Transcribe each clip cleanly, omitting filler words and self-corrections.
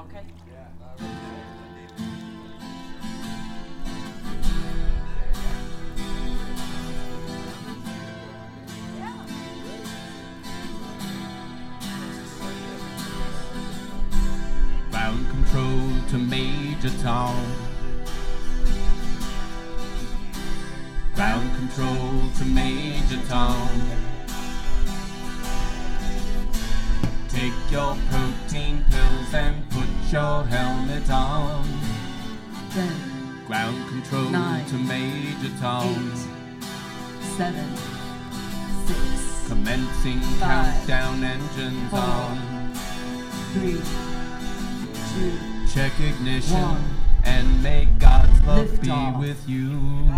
Okay. Ground control to Major Tom. Ground control to Major Tom. Take your protein pills and put your helmet on. 10, Ground control 9, to Major Tom. 8, 7, 6, Commencing 5, countdown engines 4, on. 3, 2, Check ignition 1. and may God's love Lift be off. with you.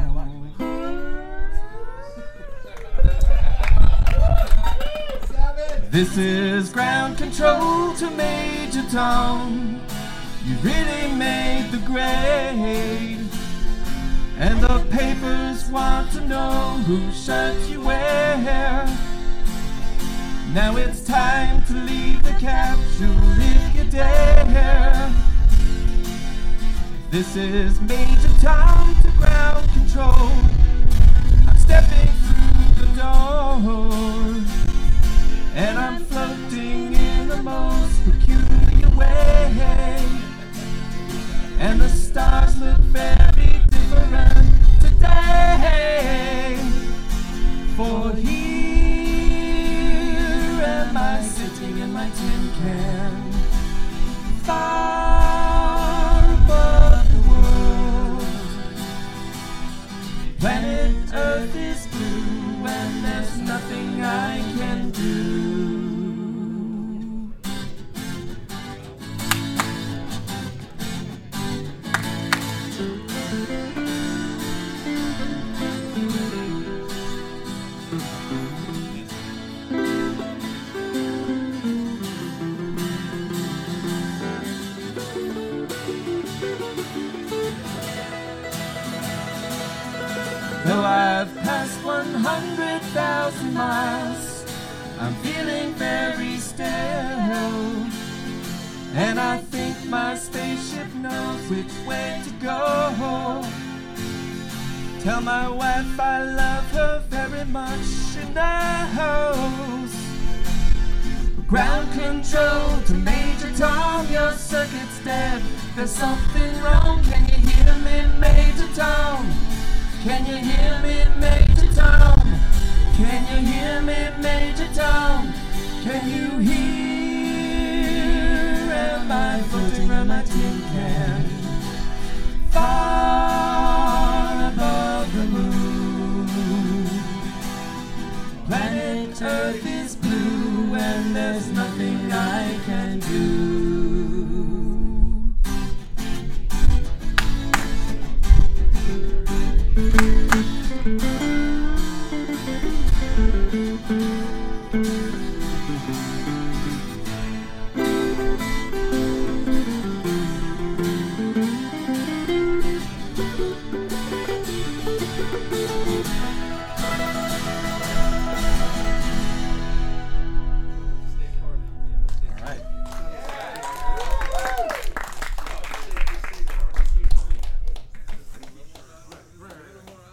This is ground control to Major Tom. You really made the grade. And the papers want to know whose shirt you wear. Now it's time to leave the capsule if you dare. This is Major Tom to ground control. I'm stepping through the door. And I'm floating in the most peculiar way. And the stars look very different today. For here am I sitting in my tin can, far above the world. Planet Earth is blue and there's nothing I can do. Though I've passed 100,000 miles, I'm feeling very still. And I think my spaceship knows which way to go. Tell my wife I love her very much, she knows. Ground control to Major Tom, your circuit's dead. There's something wrong, can you hear me, Major Tom? Can you hear me, Major Tom? Can you hear me, Major Tom? Can you hear? Am I floating around my tin can, far above the moon? Planet Earth is blue and there's nothing